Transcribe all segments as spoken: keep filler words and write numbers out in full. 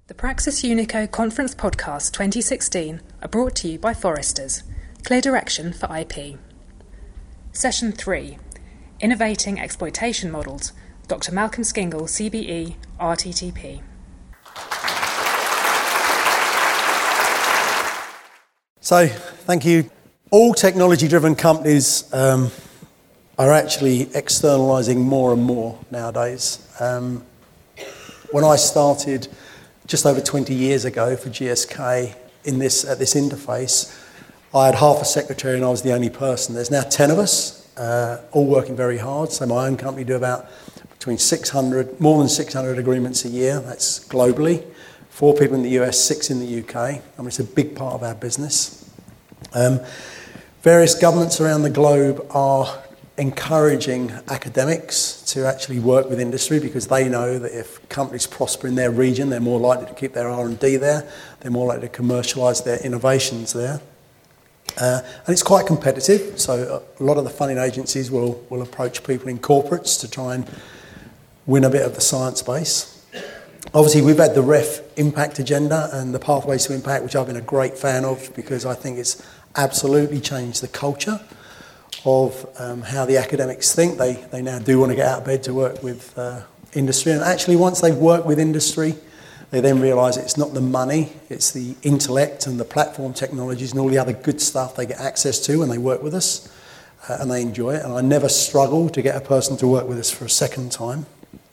The Praxis Unico Conference Podcast twenty sixteen are brought to you by Foresters, clear direction for I P. Session three, Innovating Exploitation Models, Doctor Malcolm Skingle, C B E, R T T P. So, thank you. All technology-driven companies um, are actually externalising more and more nowadays. Um, when I started just over twenty years ago for G S K in this at this interface, I had half a secretary and I was the only person. There's now ten of us, uh, all working very hard. So my own company do about between six hundred, more than six hundred agreements a year. That's globally. Four people in the U S, six in the U K. I mean, it's a big part of our business. Um, various governments around the globe are encouraging academics to actually work with industry because they know that if companies prosper in their region, they're more likely to keep their R and D there, they're more likely to commercialise their innovations there. Uh, and it's quite competitive, so a lot of the funding agencies will, will approach people in corporates to try and win a bit of the science base. Obviously, we've had the R E F impact agenda and the Pathways to Impact, which I've been a great fan of because I think it's absolutely changed the culture of um, how the academics think. They they now do want to get out of bed to work with uh, industry. And actually, once they've worked with industry, they then realise it's not the money, it's the intellect and the platform technologies and all the other good stuff they get access to when they work with us, uh, and they enjoy it. And I never struggle to get a person to work with us for a second time.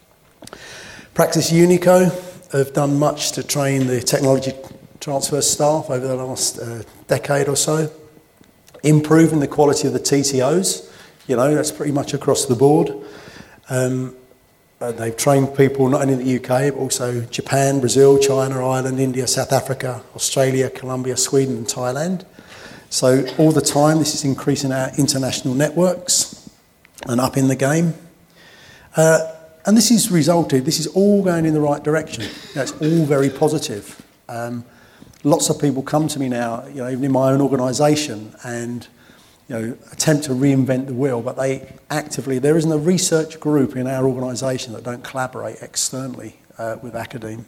Praxis Unico have done much to train the technology transfer staff over the last uh, decade or so, improving the quality of the T T Os. You know, that's pretty much across the board. Um, uh, they've trained people not only in the U K, but also Japan, Brazil, China, Ireland, India, South Africa, Australia, Colombia, Sweden and Thailand. So all the time, this is increasing our international networks and up in the game. Uh, and this has resulted, this is all going in the right direction. You know, it's all very positive. Um, Lots of people come to me now, you know, even in my own organisation, and you know, attempt to reinvent the wheel. But they actively, there isn't a research group in our organisation that don't collaborate externally uh, with academe.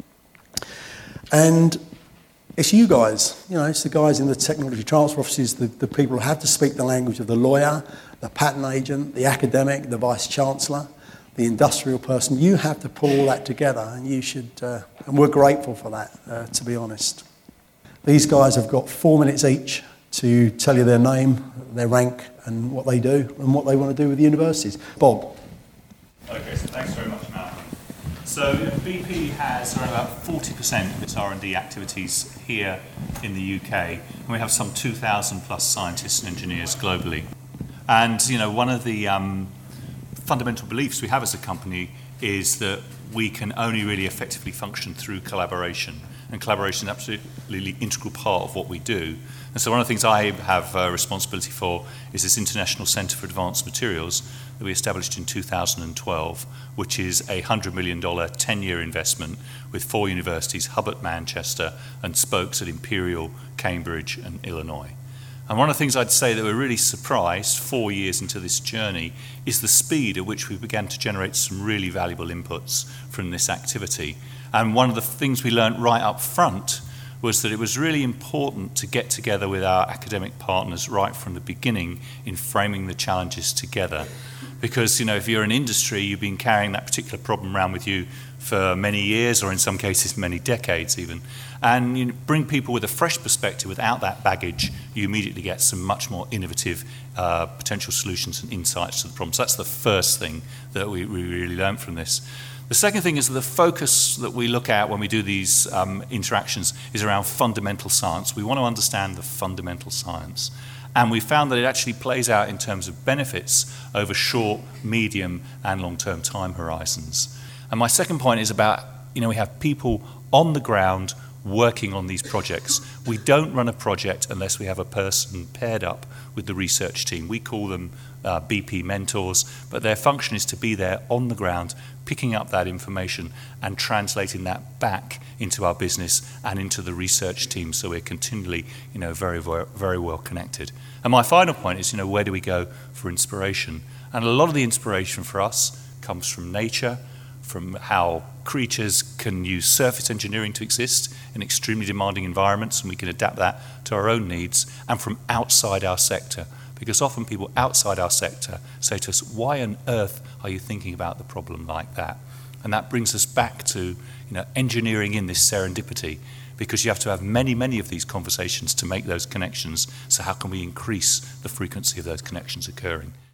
And it's you guys, you know, it's the guys in the technology transfer offices, the, the people who have to speak the language of the lawyer, the patent agent, the academic, the vice chancellor, the industrial person. You have to pull all that together, and you should, uh, and we're grateful for that, uh, to be honest. These guys have got four minutes each to tell you their name, their rank, and what they do, and what they want to do with the universities. Bob. Okay, so thanks very much, Malcolm. So B P has around about forty percent of its R and D activities here in the U K, and we have some two thousand plus scientists and engineers globally. And, you know, one of the um, fundamental beliefs we have as a company is that we can only really effectively function through collaboration, and collaboration is an absolutely integral part of what we do. And so one of the things I have uh, responsibility for is this International Centre for Advanced Materials that we established in two thousand twelve, which is a one hundred million dollars ten-year investment with four universities, Hubb at Manchester and spokes at Imperial, Cambridge and Illinois. And one of the things I'd say that we're really surprised four years into this journey is the speed at which we began to generate some really valuable inputs from this activity. And one of the things we learned right up front was that it was really important to get together with our academic partners right from the beginning in framing the challenges together. Because, you know, if you're in industry, you've been carrying that particular problem around with you for many years, or in some cases many decades even. And you bring people with a fresh perspective without that baggage, you immediately get some much more innovative uh, potential solutions and insights to the problem. So that's the first thing that we, we really learned from this. The second thing is that the focus that we look at when we do these um, interactions is around fundamental science. We want to understand the fundamental science. And we found that it actually plays out in terms of benefits over short, medium, and long-term time horizons. And my second point is about, you know, we have people on the ground working on these projects. We don't run a project unless we have a person paired up with the research team. We call them uh, B P mentors, but their function is to be there on the ground, picking up that information and translating that back into our business and into the research team, so we're continually, you know, very, very, very well connected. And my final point is, you know, where do we go for inspiration? And a lot of the inspiration for us comes from nature, from how creatures can use surface engineering to exist in extremely demanding environments, and we can adapt that to our own needs, and from outside our sector. Because often people outside our sector say to us, why on earth are you thinking about the problem like that? And that brings us back to, you know, engineering in this serendipity, because you have to have many, many of these conversations to make those connections. So how can we increase the frequency of those connections occurring?